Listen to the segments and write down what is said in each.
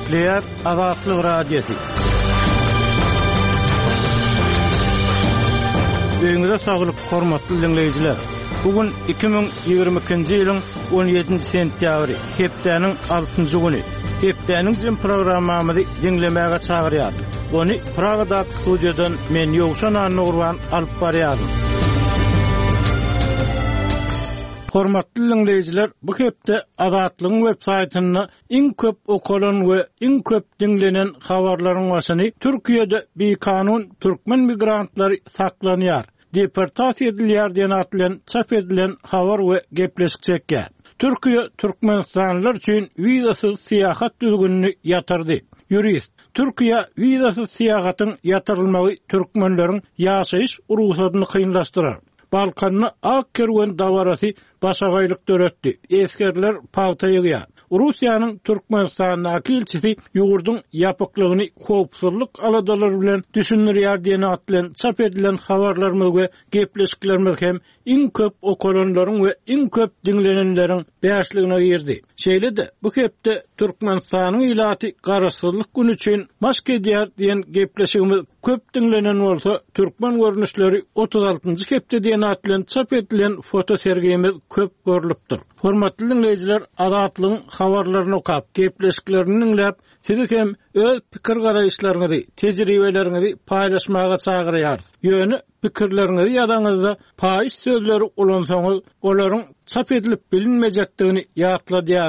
Nükleer Azatlyk Radiosu. Öňüňizde saglyk, hormatly dinleýijiler. Bugün 2022-nji ýylyň 17 sentýabry, hepdeniň 6-njy güni. Hepdeniň jym programmamyzy dinlemäge çagyrýar. Ony Pragada studiýadan men Ýowşan Nurwan alyp barýardym. Hormatly dinleýijiler, bu hepde Azatlygyň websaýtyny iň köp okulan we iň köp dinlenen habarlaryň başyny Türkiýede bekanun türkmen migrantlary saklanýar, deportasiýa edilýär diýen atlan çap edilen habar we gepleşik çekýär. Türkiýe türkmenstanlylar üçin wizasyz syýahat düzgünini ýatyrdy. Jurist, Türkiýe wizasyz syýahatyň ýatyrylmagy türkmenleriň ýaşaýyş urusatını kynlaşdyrar. Balkanyny ak kerwen dawarasy başagaýlyk döretdi. Eskerler pagtaýyga. Russiýanyň Türkmenistana elçisi ýurduň ýapyklygyny howpsuzlyk aladalary bilen düşünürýär diýen atlan çap edilen habarlarymyz we gepleşiklerimiz hem iň köp okulanlaryň we iň köp dinlenenleriň bäşligine girdi. Şeýle-de bu hepde Türkmenistanyň ilaty garaşsyzlyk güni üçin mask edýär diýen gepleşigimiz köp dinlenen bolsa, türkmen görnüşleri 36-njy hepde diýen atlan çap edilen foto sergimiz köp görülipdir. Hormatly dinleýijiler, Azatlygyň habarlaryny okap, gepleşiklerini dinläp, sizi hem öz pikir garaýşlaryňyzy, tejribeleriňizi paýlaşmaga çagyrýar. Ýöne pikirleriňizi ýadaňyzda paýyş sözleri ulansaňyz, olaryň çap edilip bilinmejekdigini ýatladýar.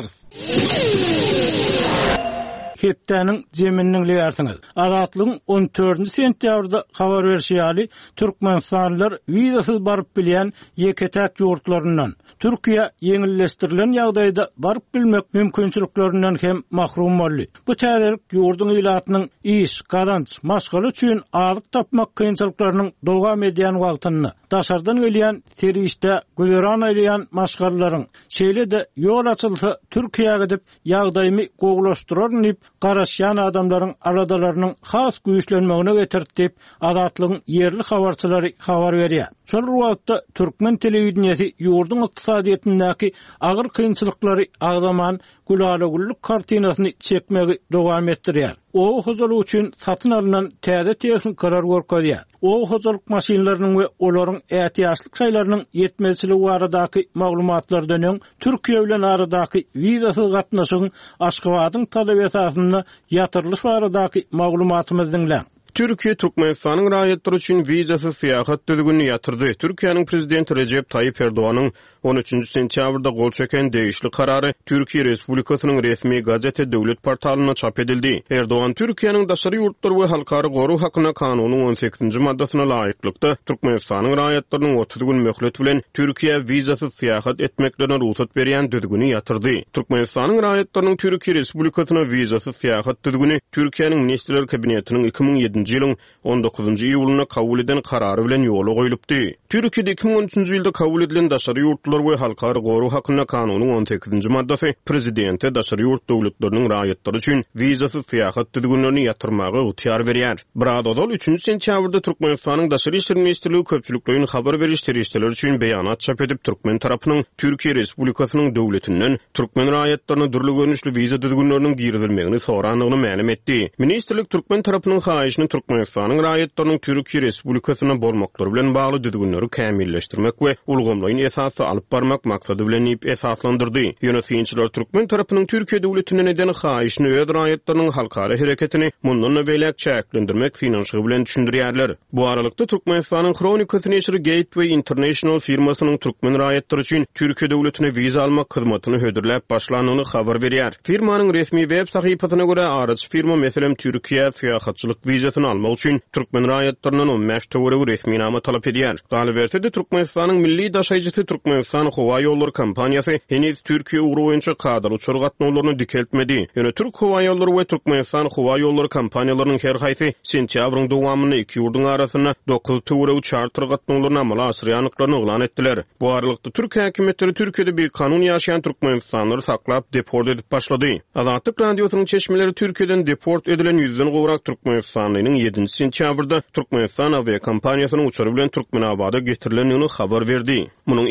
Hepdeniň jeminiň leýärsiňiz. Azatlygyň 14-nji sentýabrda habar berýäli türkmenstanlylar wizasyz baryp bilýän ýeketäk ýurtlaryndan Türkiýe ýeňilleşdirilen ýagdaýda baryp bilmek mümkinçiliklerinden hem mahrum boldy. Bu täzelik ýurduň ilatynyň iş, gazanç, maşgaly üçin alyk tapmak kynçylyklarynyň dowam edýän wagtyny, daşardan gelýän serişde güzeran aýlayan maşgalylaryň şeýle-de ýol açylsa Türkiýeге gidip ýagdaýymy gowlaşdyrar diýip garaşýan adamlaryň aradalarynyň has güýçlenmegine getirdi. Azatlygyň yerli habarçylary habar berýär. Şol wagtda türkmen telewizionyasy ýurduň ykdysadyýetindäki agyr kynçylyklary agzaman gulalagulluk kartinasyny çekmegi dowam etdirýär. O hozalyk üçin satyn alynan täze tehnikler görkezýär. O hozalyk maşinlarynyň we olaryň ätiýaçlyk şaýlarynyň ýetmezçiligi baradaky maglumatlardan Türkiýe bilen aradaky wizasyz gatnaşygyň Aşgabatyň talap esasyna ýatyrylyş baradaky maglumatymyzy dinleň. Türkiýe Türkmenistanyň raýatlary üçin wizasyz syýahat düzgünini ýatyrdy. Türkiýanyň prezidenti Recep Tayyip Erdoğanyň 13-nji sentýabrda gol çeken degişli karary Türkiýe Respublikasynyň resmi gazete Döwlet portalyna çap edildi. Erdoğan Türkiýanyň daşary ýurtlar we halkary goru hakyna kanunyň 18-nji maddasyna laýyklykda Türkmenistanyň raýatlarynyň 30 gün möhlet bilen Türkiýe wizasyz syýahat etmeklerine ruhsat berýän düzgüni ýatyrdy. Türkmenistanyň raýatlarynyň Türkiýe Respublikasyna wizasyz syýahat düzgüni Türkiýanyň Näşdeler Kabinetiniň 2007-nji ýylyň 19-njy iýulyna kabul eden karary bilen ýola goýulypdy. Türkiýede 2013-nji ýylda kabul edilen daşary ýurtlar we halkary goru hakyna kanunyň 18-nji maddasy prezidenti daşary ýurt döwletleriniň raýatlary üçin wizasyz syýahat düzgünlerini ýatyrmagy ýetýär berýär. Biradodal 3-nji sentýabrda Türkmenistanyň daşary işler ministrligi köpçülikligiň habar beriş terişçileri üçin beýanat çap edip türkmen tarapynyň Türkiýe Respublikasynyň döwletinden türkmen raýatlaryna dürli görnüşli wiza düzgünleriniň girizilmegini soranyny ma'lum etdi. Ministrlik türkmen tarapynyň haýyşyny Türkmenistanyň raýatlarynyň Türkiýe Respublikasyna bolmaklary bilen bagly düzgünleri kämilleşdirmek we ulgamlaryň esasy alyp barmak maksady bilen esaslandyrdy. Ýönetimçiler türkmen tarapynyň Türkiýe döwletinden eden haýyşyny öz raýatlarynyň halkary hereketini mundan welek çäklendirmek finansiýy bilen düşündirýärler. Bu aralykda Türkmenistanyň Kronikasy neşri Gateway International firmasynyň türkmen raýatlary üçin Türkiýe döwletine wiza almak hyzmatyny hödürläp başlanyny habar berýär. Firmanyň resmi web sahypasyna görä araç firma meselem Türkiýe syýahatçylyk wizasyny almak üçin türkmen raýatlarynyň 15 töwere resmi nama talap edýär. Galibertede Türkmenistanyň milli daşaýjysy Türkmenistan Howa ýolları kompaniýasy heniz Türkiýe ugru boýunça kadr uçur gatnawlaryny dikeltmedi. Ýöne Türk Howa ýolları we Türkmenistan Howa ýolları kompaniýalarynyň her haýsy sentýabryň dowamyny iki ýurdun arasyna 9 töwere charter gatnawlaryny amala asyrýanlyklaryny oglan etdiler. Bu aralykda Türk häkimetleri Türkiýede bir kanun ýaşaýan türkmenistanlary saklap deport edip başlady. Azatlyk radiosynyň çeşmeleri Türkiýeden deport edilen 100den gowrak Türkmenistanlynyň 7-nji sentýabrda Türkmenistan aviakompaniýasynyň uçury bilen Türkmenabada getirilenini habar berdi. Munyň ýyzýan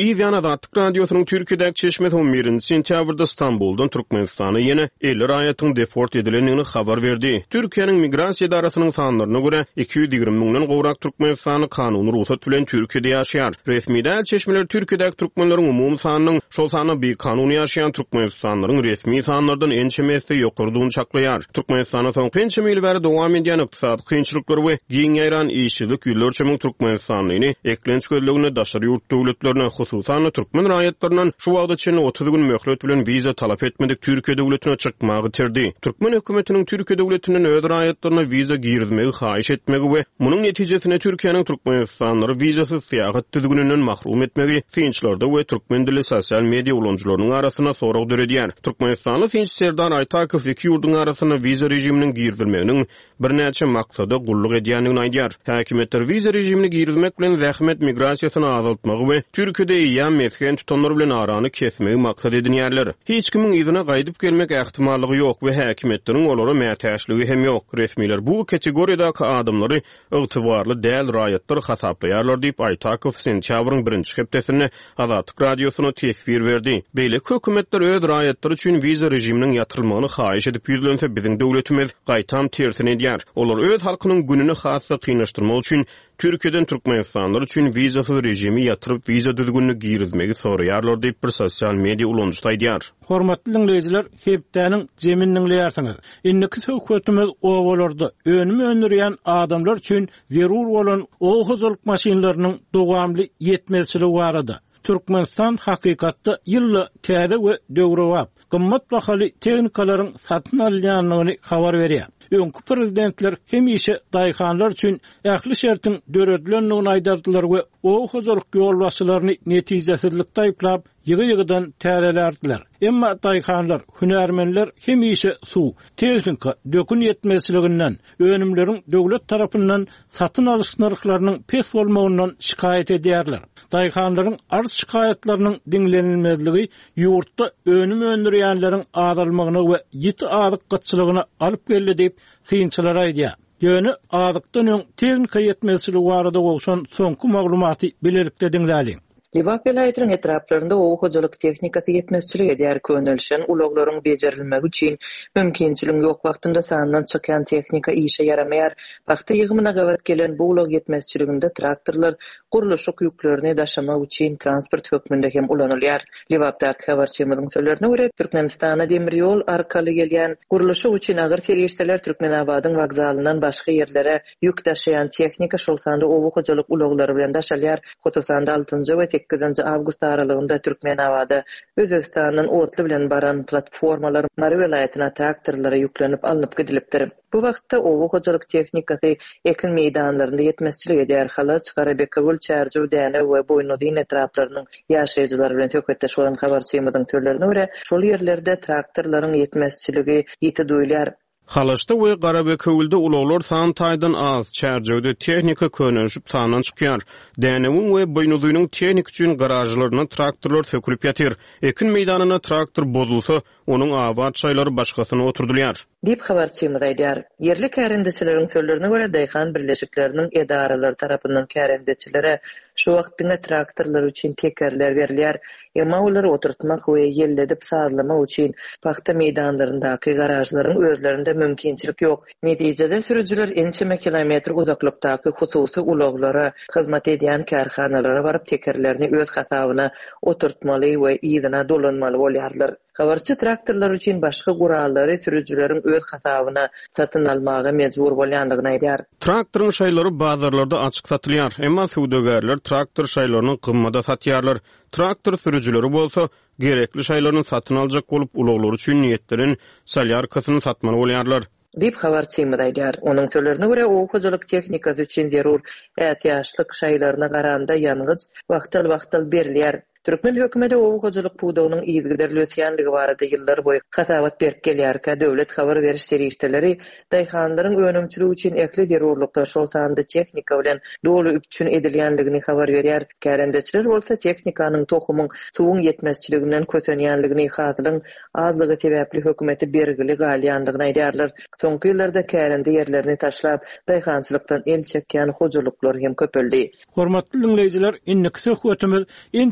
Azatlyk radiosynyň Türkiýedäki çeşme 11 sentýabrda Istanbuldan Türkmenistana ýene 50 raýatyň deport edilendigini habar berdi. Türkiýanyň migrasiýa idarasynyň sanlaryna görä 220 000 gowrak Türkmenistany kanuny ruhsat bilen Türkiýede ýaşaýar. Resmi däl çeşmeler Türkiýedäki türkmenleriň umumy sanynyň şol sany bir kanuny ýaşaýan türkmenistanlaryň resmi sanlardan ençemesi ýokurdygyny çaklaýar. Türkmenistana soňky ençe ýyl bäri dowam edýän ykdysady kynçylyklary we giň ýaýran işçilik ýyllarçymyň Türkmenistanyny eklenç gözlegine daşary ýurt döwletlerine hususan türkmen raýatlarynyň şu wagda içinde 30 gün möhlet bilen viza talap etmedik Türkiýe döwletine çykmagy terdi. Türkmen hökümetiniň Türkiýe döwletinden öz raýatlaryna viza girizmegi haýyş etmegi we munyň netijesinde Türkiýanyň Türkmenistanlary vizasyz seýahat düzgününden mahrum etmegi synçlarda we türkmen dili sosial media ulanjylarynyň arasyna sorag döredýär. Türkmenistanly synç Serdar Aytakow iki ýurdun arasyna viza rejiminiň girizilmeginiň bir näçe maksady gulluk edýändigini aýdýar. Häkimetler viza rejimini girizmek bilen zähmet migrasiýasyny azaltmagy we Türkiýede ýa mesken tutanlar bilen arany kesmegi maksat edinýärler. Hiç kimiň izine gaýdyp gelmek ähtimallygy ýok we häkimetleriň olara mätäşligi hem ýok. Resmiler bu kategoriýadaky adamlary ygtybarly däl raýatlar hasaplaýarlar diýip Aytakow sentýabryň 1-nji hepdesinde Azatlyk radiosyna tesbir berdi. Beýle hökümetler öz raýatlary üçin viza rejiminiň ýatyrylmagyny haýyş edip ýüzlense biziň döwletimiz gaýtam tersine edýär. Olar öz halkynyň gününi hassa kynlaşdyrmak üçin Türkiýeden Türkmenistanlar üçin vizasyz rejimi ýatyryp viza düzgünlüğünü girizmegi soraýarlar diýip bir sosial media ulanjy aýdýar. Hormatly dinleýijiler, hepdäniň jemini dinleýärsiňiz. Indiki hökümetimiz owalarda önümi öndürýän adamlar üçin zerur bolan oğuzlyk maşinlarynyň dowamly ýetmezçiligi barada. Türkmenistan hakykatda ýylla täze we döwrewap, gymmat bahaly tehnikalaryň satyn alýanlygyny habar berýär. Öňkü prezidentler hemişe daýkanlar üçin ähli şertiň döredilenligini aýdardylar we oğuzlyk ýolbaşçylaryny netijesizlik taýplap ýygy-ýygydan tärelerdiler. Emma daýkanlar, hünärmenler hemişe suw, tehnika, dökün ýetmezçiliginden, önümleriň döwlet tarapyndan satyn alyş narhlarynyň pes bolmagyndan şikaýet edýärler. Daýkanlaryň arz şikaýetleriniň dinlenilmezligi ýurtda önüm öndürýänleriň azalmagyna we ýiti azyk gatçylygyna alyp geldi diýip synçylar aýdýar. Ýöne azykdan öň tehnika ýetmezçiligi barada bolşan soňky maglumaty bilerikde dinläliň. Liwap vilayatynyň etraplarynda oğuzlyk tehnikasy ýetmezçilik edýär könelşen ulaglaryň bejerilmegi üçin mümkinçilik ýok wagtynda sandan çykan tehnika işe yaramaýar. Wagty ýygymyna gawat gelen bu ulag ýetmezçiliginde traktorlar guruluşyk ýüklerini daşamak üçin transport hökmünde hem ulanylýar. Liwapdaky habarçymyzyň sözlerine görä Türkmenistana demir ýol arkaly gelýän guruluşyk üçin agyr ferişdeler Türkmenabadyň wagzalyndan başga ýerlere ýük daşaýan tehnika şol sanda oğuzlyk ulaglary bilen daşalýar. Hotosan 6-njy we 8-nji awgust aralygynda Türkmenabada Özbegistanyň otly bilen baran platformalar Mary vilayatyna traktorlara ýüklenip alınıp gidilipdir. Bu wagtda oğuzlyk tehnikasy ekin meýdanlarynda ýetmezçilik edýär. Halas Garabekowul Çärjüw däne we Boýnudyn etraplarynyň ýaşaýjylary bilen töketdeş bolan habarçymyzyň türlerine görä şol ýerlerde traktorlaryň ýetmezçiligi ýeti duýulýar. Halaşda we Garabekowulda ulaglar san taýdan az, Çärjewde tehnika könelşip sanan çykýar. Dänewiň we Boýnudynyň tehnik üçin garajlaryna traktorlar sökülip ýatyr. Ekin meýdanyna traktor bozulsa, onuň awat çaýlary başgasyna oturdylýar. Dip habarçymyz aýdýar. Yerli kärendeçileriň sözlerine görä daýkan birleşikleriniň edaralary tarapyndan kärendeçilere şu wagtynda traktorlar üçin tekerler berilýär. Emma olary oturtmak we ýelledip sazlamak üçin paxta meýdanlaryndaky garajlaryň özlerinde mümkinçilik ýok. Netijede sürüjüler ençeme kilometr uzaklykdaky hususy ulaglara hyzmat edýän karhanalara baryp tekerlerini öz hasabyna oturtmaly we ýygyna dolanmaly bolýarlar. Habarçy traktorlar üçin başga gurallary sürüjüleriň öz hasabyna satyn almagy mejbur bolýandygyny aýdýar. Traktoryň şaýlary bazarlarda açyk satylýar. Emma suwdagarlar traktor şaýlaryny gymmada satýarlar. Traktor sürüjüleri bolsa gerekli şaýlaryny satyn aljak bolup ulaglar üçin niýetlerin salyarkasyny satmaly bolýarlar. Dip habarçymyz aýdýar. Onuň sözlerine görä oğuzlyk tehnikasy üçin zerur ähtiýaçlyk şaýlaryna garanda ýalňyz wagtal berilýär. Türkmen hökümeti oğuzlyk puwdagynyň ýygyderlösýänligi barada ýyllar boýy hasabat berip gelýärkä döwlet habar beriş serişdeleri daýkanlaryň önümçiligi üçin ekli zerurluklar şol sanda tehnika bilen dolu üçin edilýänligini habar berýär. Kärendeçiler bolsa tehnikanyň tohumyň suwuň ýetmezçiliginden kösenýänligini hatyryň azlygy sebäpli hökümeti bergili galýandygyny aýdýarlar. Soňky ýyllarda kärende ýerlerini taşlap daýkançylykdan el çekýän hojuluklar hem köpeldi. Hormatly dinleýijiler, indiki hökümetimiz ençe meýli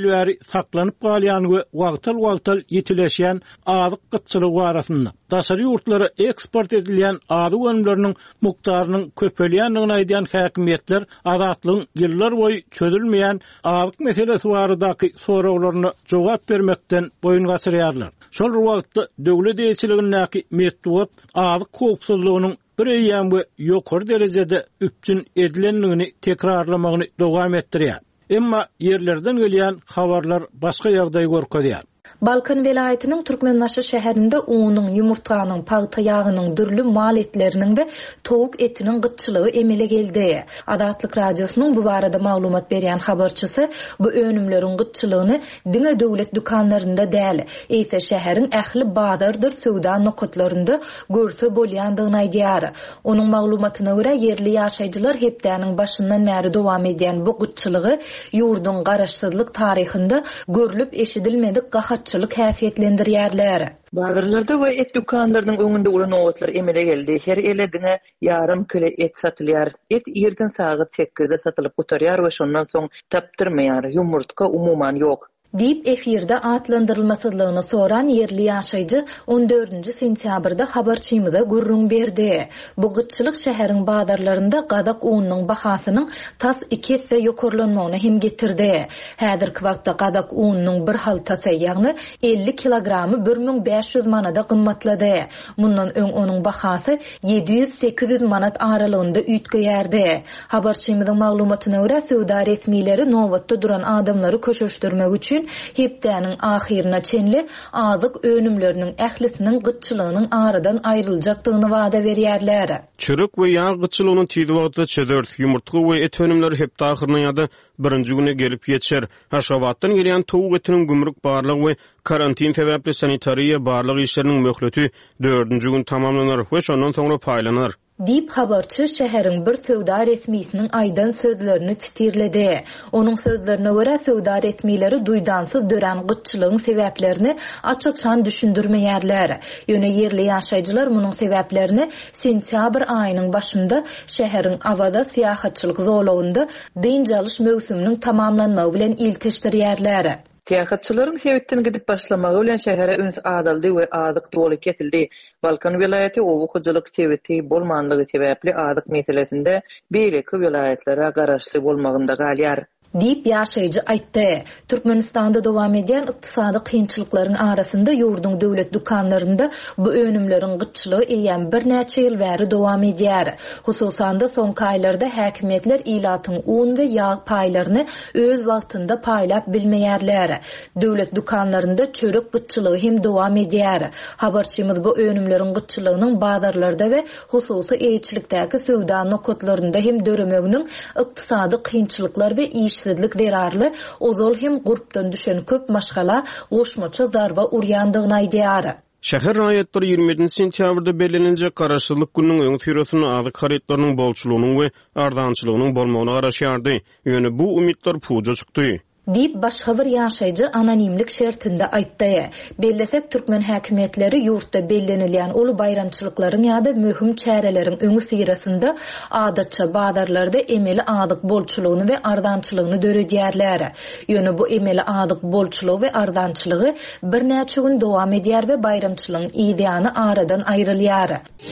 bäri saklanyp galýan we wagtal ýetileşýän azyk gytçylygy arasynda daşary ýurtlara eksport edilýän azyk önümleriniň mukdarynyň köpelýändigini aýdýan häkimetler azatlygyň ýyllar boýy çözülmeýän azyk meselesi baradaky sorawlaryna jogap bermekden boyun gaçyrýarlar. Şol wagtda döwlet eýçiligindäki metod azyk howpsuzlygynyň bir ýan we ýokary derejede üpçün edilenligini tekrarlamagyny dowam etdirýär. Emma yerlerden gelýän habarlar başga ýagdaý görkezýär. Balkan vilayetinin Türkmenbaşy şäherinde unyň, ýumurtanyň, paýta ýagynyň, dürli mal etleriniň we towuk etiniň gytçylygy emele geldi. Adatlyk radiosynyň bu barada maglumat berýän habarçysy bu önümleriň gytçylygyny diňe döwlet dükanlarynda däl, eýse şäheriň ähli badardyr söwda nokatlarynda görse bolýandygyny aýdýar. Onuň maglumatyna görä yerli ýaşaýjylar hepdäniň başyndan bäri dowam edýän bu gytçylygy ýurdun garaşsyzlyk taryhynda görülip eşidilmedik gahatçylyk häsiýetlendirýärler. Bazarlarda we et dükanlarynyň öňünde ulan owatlar emele geldi. Her elediňe ýarym kilo et satylýar. Et ýerden sagy 8-de satylyp gutarýar we şondan soň tapdyrmaýar. Ýumurtka umuman ýok. Deyip efirde atlandırılmasızlığını soran yerli yaşayıcı 14. sentyabrda habarçymyza gurrun berdi. Bu gytçylyk şäheriň bazarlarında gadak unynyň bahasının tas 2 esse ýokarlanmagyna hem getirdi. Häzirki wagtda gadak unynyň bir haltası ýagny 50 kilogramy 1500 manada gymmatlady. Mundan öň onuň bahasy 700-800 manat aralygynda üýtgeýärdi. Habarçymyzyň maglumatyna görä söwda resmileri nowatda duran adamlary köşeşdirmek üçin hepdäniň ahyrına çenli azyk önümleriniň ählisiniň gytçylygynyň aradan aýryljakdygyny wada berýärler. Çörek we ýağ gytçylygynyň tiýdi wagtda çödört, ýumurtga we et önümleri hep ahyrına ýa-da birinji güne gelip ýetişer. Haşawatdan gelýän towuk etiniň gümrük barlygy we karantin sebäpli sanitariýa barlyk işleriniň möhleti 4-nji gün tamamlanar we şondan soňra paýlanar. Deyip habarçı şäheriň bir söwda resmiýetiniň aýdan sözlerini titirledi. Onuň sözlerine görä söwda resmiýetleri duýdansyz dören gytçylygyň sebäplerini açyçan düşündirmeýärler. Ýöne yerli ýaşaýjylar munyň sebäplerini sentyabr aýynyň başynda şäheriň awada syýahatçylyk zolawynda dynjalyş mövsüminiň tamamlanmagy bilen ilteşdirýärler. Tiýahatçylaryň sebäpden gidip başlamagy bilen şähere üns adaldy we azyk doly ketildi. Balkan vilayaty owukyjylyk sebäti bolmanlygy sebäpli azyk meselesinde beýleki vilayatlere garaşly bolmagynda galýar. Deyip ýaşaýjy aýtdy. Türkmenistanda dowam edýän ykdysady kynçylyklaryň arasynda ýurdun döwlet dükanlarynda bu önümleriň gytçylygy eýen bir näçe ýyl bäri dowam edýär. Hususan da soňky aýlarda häkimetler ilatyň un we ýağ paýlaryny öz wagtynda paýlap bilmeýärler. Döwlet dükanlarynda çörek gytçylygy hem dowam edýär. Habarçymyz bu önümleriň gytçylygynyň bazarlarda we hususy eýçilikdäki söwda nokatlarynda hem döremeginiň ykdysady kynçylyklar we işsizlik derarly ozol hem grupdan düşen köp maşgala goşmaça zarba urýandygyny aýdýar. Şäher raýatları 27 sentyabrda bellenenjek garaşsyzlyk günüň öňü tyrasyny azyk haritlarynyň bolçulugynyň we ardançylygynyň bolmagyna garaşýardy. Ýöne bu umytlar puja çykdy. Deyip başga bir ýaşaýjy anonimlik şertinde aýtdy. Bellesek Türkmen häkimetleri ýurtda bellenilýän uly bayramçylyklaryň ýa-da möhüm çäreleriň öňü syrasynda adatça bazarlarda emeli azyk bolçulugyny we ardançylygyny döredýärler. Ýöne bu emeli azyk bolçulugy we ardançylygy bir näçe gün dowam edýär we bayramçylygyň ideýany aradan aýrylýar.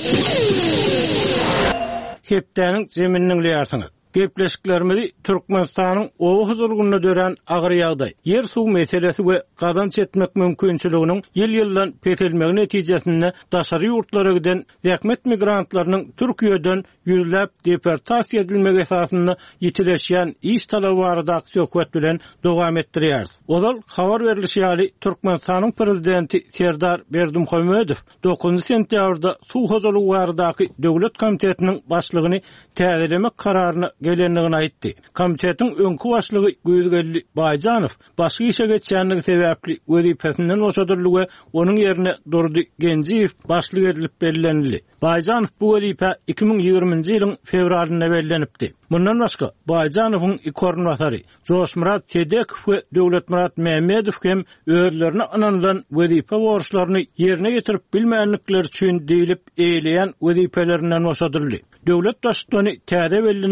Hepdäniň zemininiň ýartyny Gepleşiklerimizi Türkmenistanyň owu huzurlygyna dören agyr ýagdaý, yer suw meselesi we gazanç etmek mümkinçiliginiň ýyl-ýyldan petelmegi netijesinde daşary ýurtlara giden häkimet migrantlarynyň Türkiýeden ýüzläp deportasiýa edilmegi esasynda ýetileşýän iş talaby barada söhbet bilen dowam etdirýär. Ozal habar berilýär, Türkmenistanyň prezidenti Serdar Berdimuhammedow 9 sentyabrda suw huzurlygy baradaky döwlet komitetiniň başlygyny täzelemek kararyny gelenligini aýtdy. Komitetiň öňkü başlygy Güýzgelli Baýjanow başga işe geçýänligi sebäpli wezipesinden boşadyldy we onuň ýerine Durdy Genjiýew başlyk edilip bellenildi. Baýjanow bu wezipe 2020-nji ýylyň fevralynda bellenipdi. Mundan başga Baýjanowyň iki ornwasary Joşmurat Tedekow we Döwletmurat Mehmedow hem öýlerini ananylan wezipe borçlaryny ýerine getirip bilmeýänlikleri üçin diýilip eýleýän wezipelerinden boşadyldy. Döwlet başlygyny täze bellenen ýol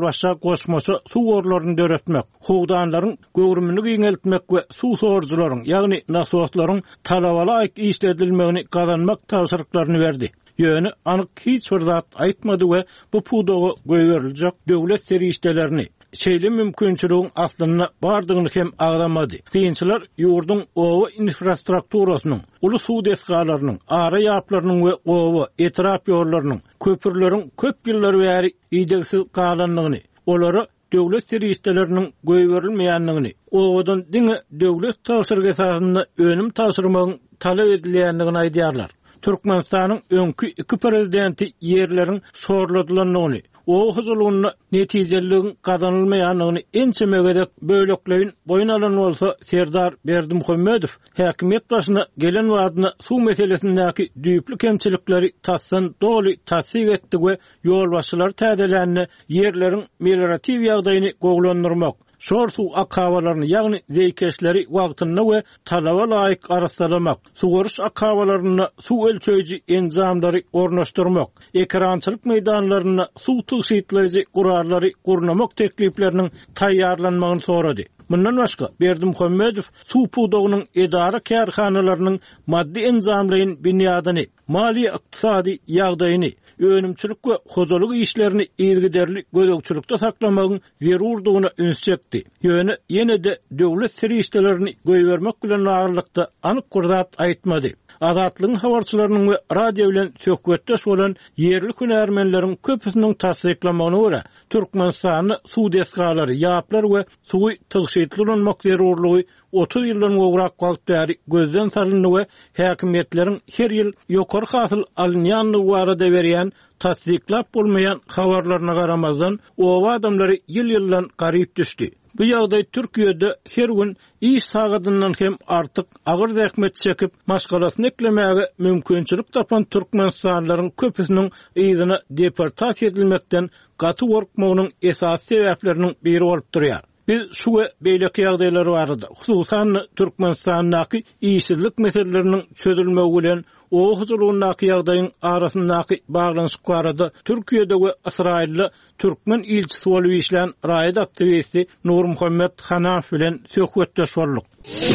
başa goşmaşa su gorlaryny döretmek, howdanlaryň göwrümini giňeltmek we su sorjularyň, ýagny nasowatlaryň talabaly aýk işledilmegini gazanmak tawsyrlyklaryny berdi. Ýöne anyk hiç bir zat aýtmady we bu pudoga goýberiljek döwlet serişdelerini şeýle mümkinçiligiň aslyna bardygyny hem agramady. Kynçylar ýurdun owa infrastrukturasynyň, uly suw desgalarynyň, ara ýaplarynyň we owa etrap ýollarynyň, köpürleriň köp ýyllar bäri ýygdyksy galanlygyny, olary döwlet serişdeleriniň goýberilmeýänligini, owadan diňe döwlet tawsyrgy esasyny önüm tawsyrmagyň talap edilýänligini aýdýarlar. Türkmenistanyň öňkü iki prezidenti ýerleriň sorladylanlygyny, o huzurluğuna netijeliğin kazanılmayanlığını ençemegedek bölükleyin boyun alan olsa Serdar Berdimuhammedow häkimet başına gelen wagtyna su meselesindäki düýpli kemçilikleri tassan doli tasdik etdi we ýolbaşçylar täzelänne ýerleriň meliorativ ýagdaýyny goglandyrmak, şor su akawalaryny ýagny zeýkeşleri wagtyna we talaba laýyk arasalamak, suwaryş akawalaryna su ölçeýiji enzamlary ornaşdyrmak, ekrançylyk meýdanlaryna su tyşytlaýjy gurarlary gurnamak teklipleriniň taýýarlanmagyny sorady. Bundan başga Berdimuhammedow su pudogynyň edara kärhanalarynyň maddi enzamlaryň binýadyny, mali ykdysady ýagdaýyny, önümçülük we hojalyk işlerini ýergiderli gözegçilikde saklamagyň zerurdygyna üns çekdi. Ýöne ýene-de döwlet serişdelerini goýbermek bilen agyrlykda anyk gurzat aýtmady. Azatlygyň habarçylarynyň we radio bilen söhbetdeş bolan ýerli hünärmenleriň köpüsiniň tasdiklamagyna görä, Türkmenistanyň suw desgalary, ýaplar we suwy tyşytlanmak zerurlygy 30 ýyldan gowrak wagt bäri gözden salyndy we häkimetleriň her ýyl ýokary hasyl alynýanlygy barada berýän tasdiklap bolmaýan habarlaryna garamazdan o adamlary ýyl-ýyldan garyp düşdi. Bu ýagdaý Türkiýede her gün iş sagatyndan hem artyk agyr zähmet çekip maşgalasyny eklemäge mümkinçilik tapan türkmenistanylaryň köpüsiniň ýygyna deportasiýa edilmekden gaty gorkmagynyň esas sebäpleriniň biri bolup durýar. Biz şu we beýleki ýagdaýlar barada, hususan Türkmenistanyň işsizlik meseleleriniň çözülmegi bilen o huzurluğundaky ýagdaýyň arasyndaky baglanyşyk barada Türkiýede we Israilde Türkmen ilçisi bolup işlän raýat aktivisti Nurmuhammed Hanaf bilen söhbetdeş boldyk.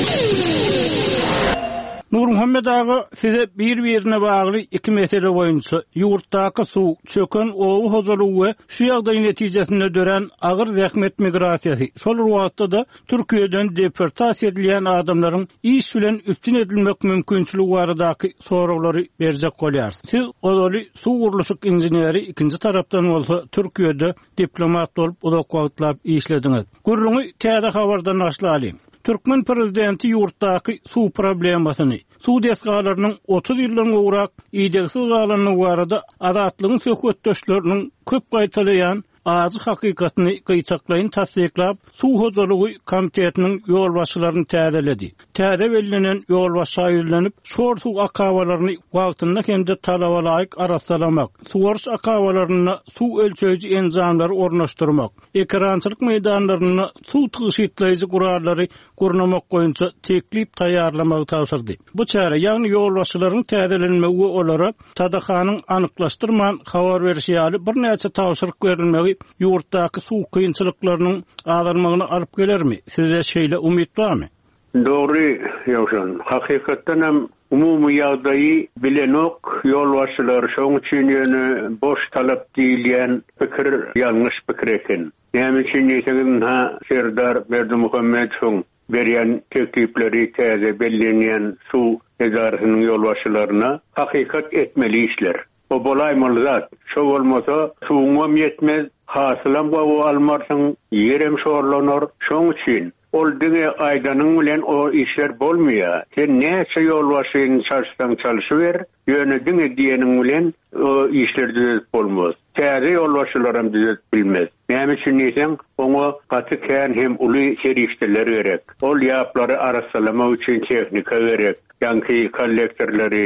Nurmuhammed ağa, size bir-birine bagly iki mesele boýunça ýurtdaky suw, çöken owa hozalygy we şu ýagdaýyň netijesinde dören agyr zähmet migrasiýasy, şol wagtda da Türkiýeden deportasiýa edilýän adamlaryň iş bilen üstün edilmek mümkinçiligi baradaky soraglary berjek bolýar. Siz ozaly suw gurulşyk inженери ikinji tarapdan bolsa Türkiýede diplomat bolup uzak wagtlap işlediňiz. Gurruňy täze habardan başlaýar. Türkmen prezidenti ýurtdaky suw problemasyny, suw desgalarynyň 30 ýyldan gowrak ýygdyksy galanyny barada adatlygyň söhbetdeşleriniň köp gaýtalaýan azy hakykatyny gaýtaklaýyn tasdiklap, suw hojalygy komitetiniň ýolbaşçylaryny täzeledi. Täze bellänen ýolbaşça ýylanıp, şor suw akawalaryny wagtynda hemde talaba laýyk arasalamak, suwaryş akawalaryna suw ölçeýiji enzamlary ornaşdyrmak, ekrançylyk meýdanlaryna suw tyşytlaýjy gurarlary gurnamak goýunça teklip taýýarlamagy tawsyrdy. Bu çäre ýagny ýolbaşçylaryň täzelenmegi we olara tadahanyň anyklaşdyrman habar berişi ýaly bir näçe tawsyryk berilmegi ýurtdaky suw kynçylyklarynyň azalmagyna alyp gelermi? Size şeýle umyt barmy? Dogry ýa-da hakykatdan hem umumy ýagdaýy bilenok ýolbaşçylar şoň üçin ýöne boş talap diýilýän pikir ýalňyş pikir eken. Näme üçin ýetegin Serdar Berdimuhammedow berýän teklipleri täze bellenýän suw edarasynyň ýolbaşçylaryna hakykat etmeli işler. O bolaýmaly zat. Şo bolmasa suwum ýetmez, hasylam gowy almarsyň, ýerem şorlanor. Şoň üçin ol diňe aýdanyň bilen o işler bolmaýar. Sen näçe ýolbaşyň çalışsaň çalışyber, ýöne diňe diýeniň bilen o işler düzelt bolmaz. Täze ýolbaşçylarym düzelt bilmez. Näme üçin diýsem, oňa gaty kän hem uly serişdeler gerek. Ol ýaplary arasalama üçin tehnika gerek. Ýa-ni kollektorlary,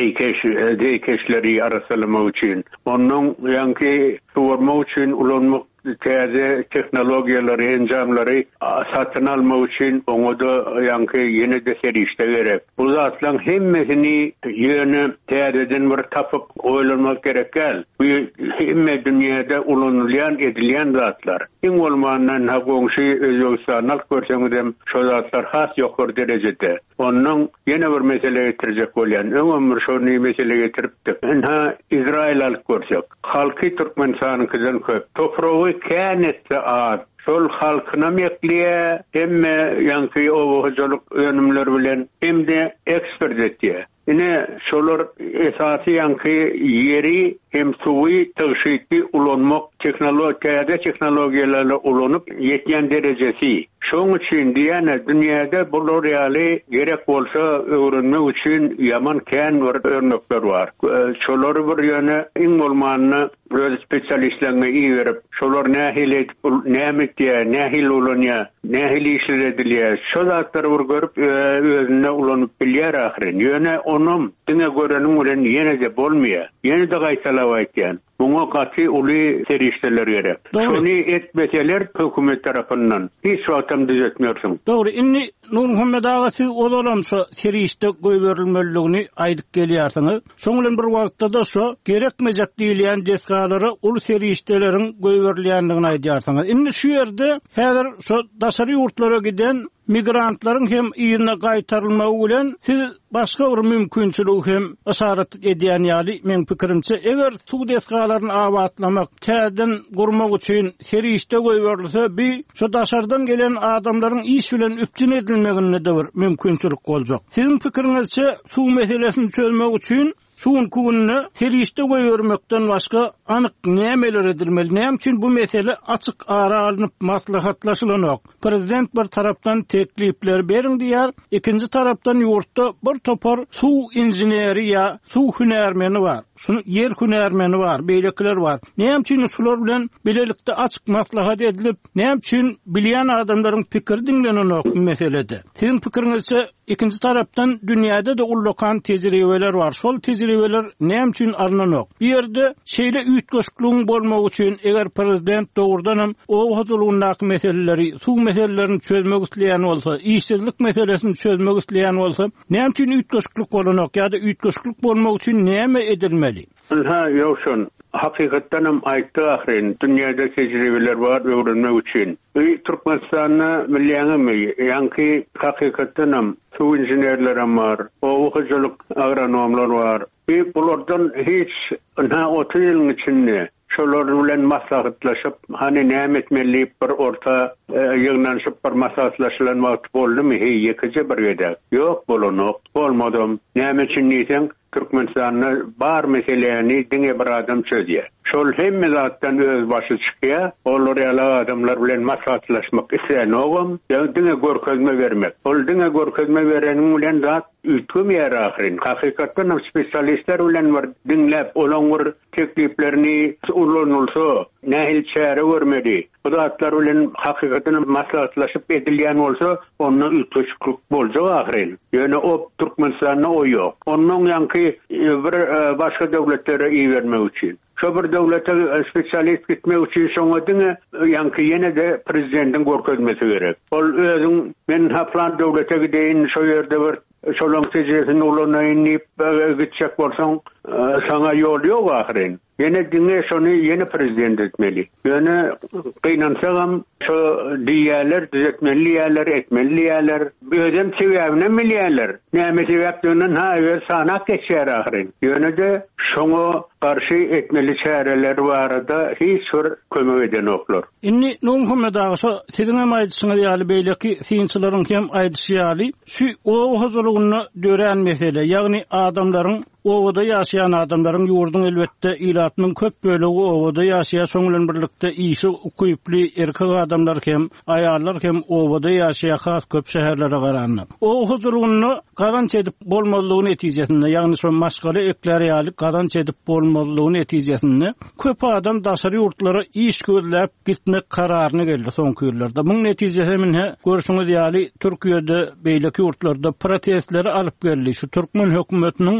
zeýkeşleri arasalama üçin. Onuň ýa-ni suwarma üçin ulanmak täze teknologiýalary, enjamlary satyn almak üçin oňa da ýanky ýene de serişde gerek. Bu zatlaryň hemmesini ýöne täzeden bir tapyp oýlanmak gerek gel. Bu hemme dünýäde ulanylýan, edilýän zatlar. Iň bolmandan ha goňşy Özbekistanyň görseňizem şo zatlar has ýokary derejede. Onuň ýene bir mesele getirjek bolýan. Öňe şonu mesele getiripdi. Ha İsrail alyp görsek, halky Türkmenistanyň köp. Topragy känetse ad. Şol halkyna mekliye hemme ýanky owahyjylyk önümler bilen hemde ekspert etýär. Ine şolar esasy ýanky ýeri hem suwy täşikli ulanmak teknologiýalarla ulanyp ýetýän derejesi. Şoň üçin diýene dünýäde bu reali gerek bolsa öwrenmek üçin ýaman kän bir örnekler bar. Şolar bir ýöne iň bolmanyny öz spesialistlerine iyi verip, şolar nähil edip, nämetdiýär, nähil ulanýar, nähil işler edilýär. Şo zatları görüp özüne ulanyp bilýär ahyryň. Ýöne onum diňe göreniň bilen ýene de bolmaýar. Ýene de gaýtalap aýtýan. Buňa gaty uly serişdeler gerek. Şonu etmeseler hökümet tarapyndan hiç wagtym düzeltmiyorsun. Dogry, inni Nur Muhammed ağa siz odalam şo serişde goýberilmeligini aýdyp gelýärsiňiz. Şoň bilen bir wagtda da şo gerekmejek diýilýän desgalary ul serişdeleriň goýberilýändigini aýdýarsyňyz. Inni şu ýerde häzir şo daşary ýurtlara giden migrantlaryň hem ýyna gaýtarylmagy bilen siz başga bir mümkinçilik hem asarat edýän ýaly men pikirimçe eger suw desgalaryny abatlamak, täzeden gurmak üçin serişde goýberilse bir şo daşardan gelen adamlaryň iş bilen üpçün edilmegine de bir mümkinçilik boljak. Siziň pikiriňizçe suw meselesini çözmek üçin şuň gününe serişde goýbermekden başga anyk nämeler edilmeli? Näme üçin bu mesele açyk ara alınıp maslahatlaşylanok? Prezident bir tarapdan teklipler beriň diýär, ikinji tarapdan ýurtda bir topar suw inженери ýa suw hünärmeni bar. Şunu yer hünärmeni bar, beýlekler bar. Näme üçin şular bilen bilelikde açyk maslahat edilip, näme üçin bilýän adamlaryň pikir dinlenenok bu meselede? Siziň pikiriňizçe ikinji tarapdan dünýäde de ullakan tejribeler bar. Şol tejribeler näme üçin arnanok? Bir ýerde şeýle üýtgeşikligiň bolmagy üçin eger prezident dogrudanam owahyjylygyndaky meseleleri, suw meselelerini çözmek isleýän bolsa, işsizlik meselesini çözmek isleýän bolsa, näme üçin üýtgeşiklik bolanok ýa-da üýtgeşiklik bolmak üçin näme edilmeli? Ha, ýokşun. Hakykatdanam aýtdy ahyryň dünýäde tejribeler bar öwrenmek üçin. Türkmenistanyň milli ýanky hakykatdanam suw inženerleri bar, owahyjylyk agronomlar bar. Bulardan hiç 30 ýylyň içinde şolar bilen maslahatlaşyp, hani näme etmeli bir orta ýygnanyşyp bir maslahatlaşylan wagt boldymy? Ýekije bir gedek. Ýok bolanok, bolmadym. Näme üçin diýsen, Türkmenistanyň bar meselelerini diňe bir adam çözýär. Şol hemme zatdan öz başy çykýar. Olar ýaly adamlar bilen maslahatlaşmak isleýän ogam, diňe görkezme bermek. Ol diňe görkezme bereniň bilen zat ütgümýär ahyryň. Hakykatdan spesialistler bilen bir dinläp, olaň bir tekliplerini ulanylsa, nähil çäre görmedi. Bu zatlar bilen hakykatdan maslahatlaşyp edilýän bolsa, onu ütgeşiklik boljak ahyryň. Ýöne o Türkmenistanyň o ýok. Onuň ýanky bir başga döwletlere iý bermek üçin. Şo bir döwlete spesialist gitmek üçin şoňa diňe ýanky ýene de prezidentiň görkezmesi gerek. Ol özüň men haplan döwlete gideýin, şo ýerde bir şolaň tejribesini ulanaýyn gitjek bolsaň, sana ýol ýok ahyryň. Ýene diňe şonu ýene prezident etmeli. Ýöne gynansaňam şo diýerler, düzeltmeliler, etmeliler. Özüm sebäbine bilýärler. Näme sebäpden haýer sana geçer ahyryň. Ýöne de şoňa garşy etmeli çäreler barada hiç bir kömek eden oklar. Inni Nur Muhammed ağa siziň hem aýdyşyňyz ýaly beýleki synçylaryň hem aýdyşy ýaly şu owahyjylygyny dören mesele, ýagny adamlaryň owada ýaşaýan adamlaryň ýurdun elbetde ilatynyň köp bölegi owada ýaşaýan, şoň bilen birlikde işi ukuyply erkek adamlar hem aýallar hem owada ýaşaýan has köp şäherlere garanlar. Owahyjylygyny gadanç edip bolmalygyny netijesinde, ýagny şo maşgala ekleri ýaly gadanç edip bolmalygyny netijesinde köp adam daşary ýurtlara iş gözläp gitmek kararyna geldi soňky ýyllarda. Muň netijesi mine görüşüňiz ýaly Türkiýede beýleki ýurtlarda protestleri alyp geldi. Şu Türkmen hökümetiniň öz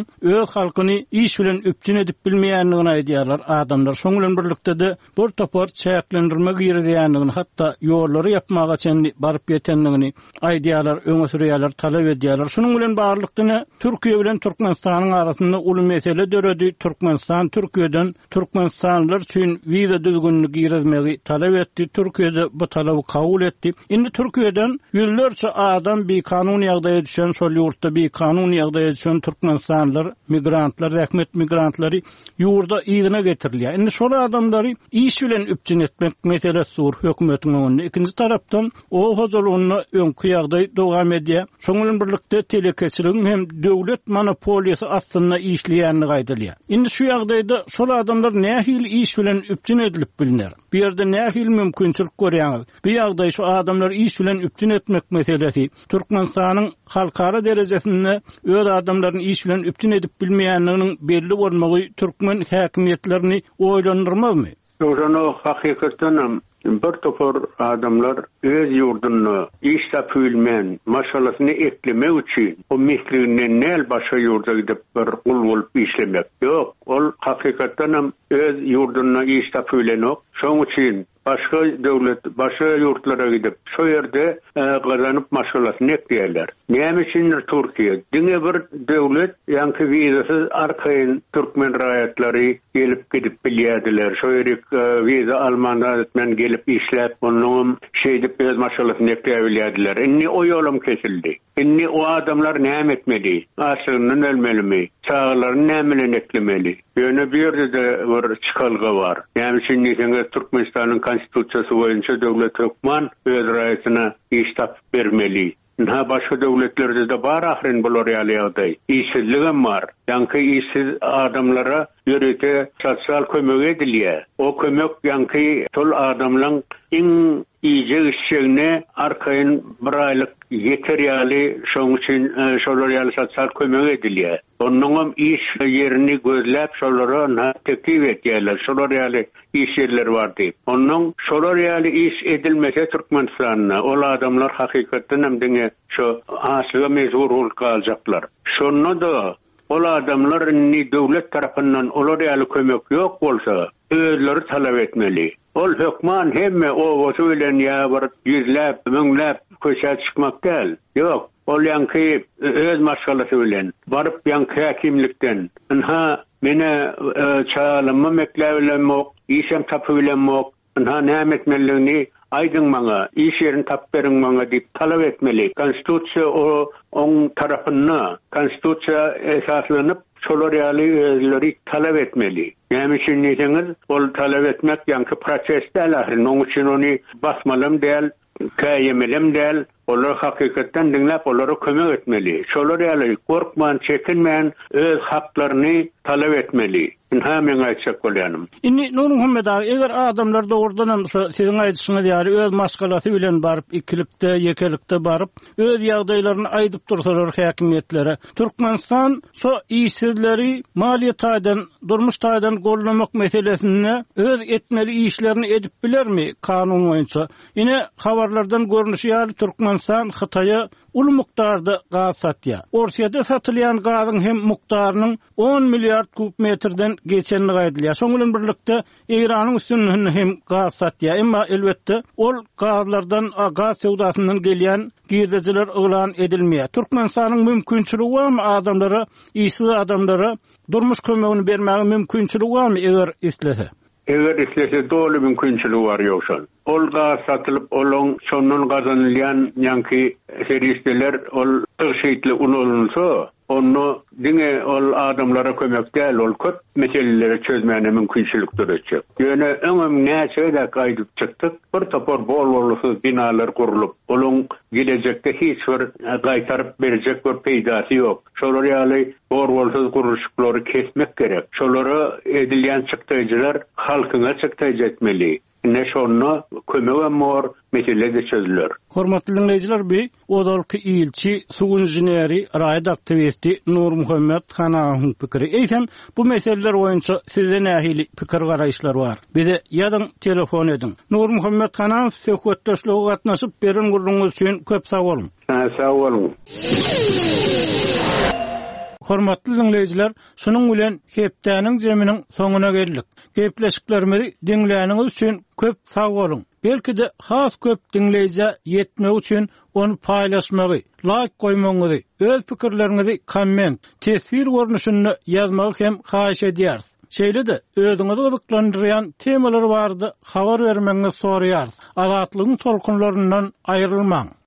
halkyny iş bilen üpçün edip bilmeýändigini aýdýarlar adamlar. Şoň bilen birlikde de bir topar çäklendirme girýändigini, hatda ýollary ýapmaga çenli baryp ýetendigini aýdýarlar, öňe sürýärler, talap edýärler. Şonuň bilen barlykdyny Türkiýe bilen Türkmenistanyň arasynda uly mesele döredi. Türkmenistan Türkiýeden Türkmenistanlylar üçin wiza düzgünligi girizmegi talap etdi. Türkiýede bu talaby kabul etdi. Indi Türkiýeden ýüllerçe adam bir kanun ýagdaýa düşen, şol ýurtda bir kanun ýagdaýa düşen Türkmenistanlylar, migrantlar, rahmet migrantlary ýurda ýygyna getirilýär. Indi şol adamlary iş bilen üpçün etmek meselesi sur hökümetiň öňünde. Ikinji tarapdan o hozurlugyny öňkü ýagdaý dowam edýär. Şoň bilen birlikde telekeçiligiň hem döwlet monopoliýasy aslynda işleýänligi aýdylýar. Indi şu ýagdaýda şol adamlar nähili iş bilen üpçün edilip bilinär. Bir ýerde nähili mümkinçilik görýäňiz. Bu ýagdaý şu adamlar iş bilen üpçün etmek meselesi Türkmenistanyň halkara derejesinde öz adamlaryň iş bilen üpçün edip bilmeýänliginiň belli bolmagy türkmen häkimiýetlerini oýlandyrmazmy? Ýöne hakykatdan bir topar adamlar öz ýurduny iş tapylmän maşalasyny eklemek üçin o mesleginden näl başga ýurda gidip bir ul bolup işlemek. Ýok, ol hakykatdan öz ýurduny iş tapylmak. Şoň üçin başga döwlet, başga ýurtlara gidip şo ýerde gazanyp maşalasyny ekleýärler. Näme üçindir Türkiýe? Diňe bir döwlet ýanky wizasyz arkaýyn türkmen raýatlary gelip gidip bilýärdiler. Şo ýerde wiza almanlar etmen gelip işläp onuň şeýdip öz maşalasyny ekleýärdiler. Inni o ýolum kesildi. Inni o adamlar näme etmeli? Aşygyny ölmelimi? Çağlaryny näme bilen eklemeli? Ýöne bir ýerde bir çykalga bar. Näme üçin Türkmenistanyň konstitusiýasy boýunça döwlet hökman öz raýatyna iş tap bermeli. Başga döwletlerde de bar ahyryn bolar ýaly. İşsizligim bar. Ýanky işsiz adamlara ýörete sosial kömek edilýär. O kömek ýanky şol adamlaryň iň iýje işçilerine arkaýyn bir aýlyk yeter ýaly, şoň üçin şolar ýaly sosial kömek edilýär. Onuň iş ýerini gözläp şolara teklip etýärler. Şolar ýaly iş ýerleri bar diýip. Onuň şolar ýaly iş edilmese Türkmenistanyna ol adamlar hakykatdan hem diňe şu aşyga mejbur bolup galjaklar. Şonu da ol adamlar ni döwlet tarapyndan olar ýaly kömek ýok bolsa özleri talap etmeli. Ol hökman hemme o bilen ýa-bir ýüzläp, müňläp köşe çykmak däl. Ýok, ol ýanky öz maşgalasy bilen baryp ýanky häkimlikden mene çağalymmy meklebilenmok, işem tapybilenmok, näme etmeligini aýdyň maňa, iş ýerini tap beriň maňa diýip talap etmeli. Konstitusiýa oň tarapyna, konstitusiýa esaslanyp şolar ýaly özleri talap etmeli. Näme üçin diýseniz, ol talap etmek ýanky proses däl, onuň üçin ony basmalym däl, käýemelim däl, olar hakykatdan diňläp olary kömek etmeli. Şolar ýaly gorkman, çekinmän öz haklaryny talap etmeli. Hemen aýtsak bolýanym. Inni Nur Muhammed ağa, eger adamlar dogrudan siziň aýdyşyňyz ýaly öz maskalasy bilen baryp, ikilikde, yekelikde baryp, öz ýagdaýlaryny aýdyp dursalar häkimiýetlere, Türkmenistan şo işsizleri maliýet taýdan, durmuş taýdan gollamak meselesinde öz etmeli işlerini edip bilermi kanun boýunça? Ine habarlardan görünýär Türkmenistan Hytaýa ul mukdarda gaz satýar. Orsiýada satylýan gazyň hem mukdarynyň 10 milliard kubmetrden geçenligi aýdylýar. Şoň bilen birlikde Iranyň üstünden hem gaz satýar. Emma elbetde ol gazlardan, gaz sewdasyndan gelýän gizejiler ıglan edilmeýär. Türkmenistanyň mümkinçiligi barmy adamlara, işsiz adamlara durmuş kömegini bermäge mümkinçiligi barmy eger islese? Eger islese dolu mümkinçiligi bar ýoksa. Ol gaz satylyp olaň şondan gazanylýan ýanky serişdeler ol ýşeýtli unulunsa, onu diňe ol adamlara kömek däl, ol köp meseleleri çözmäne mümkinçilik döretjek. Ýöne öňüm näçe gaýdyp çykdyk, bir topar bol-bolsyz binalar gurulyp, olaň gelecekde hiç bir gaýtaryp berjek bir peýdasy ýok. Şolar ýaly bol-bolsyz gurulşyklary kesmek gerek. Şolary edilýän çykdyjylar halkyna çykdyj etmeli. Ne şonu kömege mor meselede çözülür. Hormatly dinleyijiler, bi Odalky ilçi suw injineri, raýat aktivisti Nur Muhammed Hanawyň pikiri. Eýsem, bu meseleler boýunça sizde nähili pikir garaýşlar bar? Bize ýadyň telefon ediň. Nur Muhammed Hanaw söhbetdeşlige gatnaşyp beren gurulýaňyz üçin köp sag bolun. Sag bolun. Hormatly dinleyijiler, şunuň bilen hepdäniň jeminiň soňuna geldik. Gepleşiklerimizi dinleýäniňiz üçin köp sag bolun. Belki de has köp dinleýije ýetmek üçin onu paýlaşmagy, like goýmagy, öz pikirlerinizi komment, tesir görnüşünde ýazmagy hem haýyş edýär. Şeýle de özüňizi gyzyklandyrýan temalar bardy, habar bermeňizi soraýar. Azatlygyň tolkunlaryndan aýrylmaň.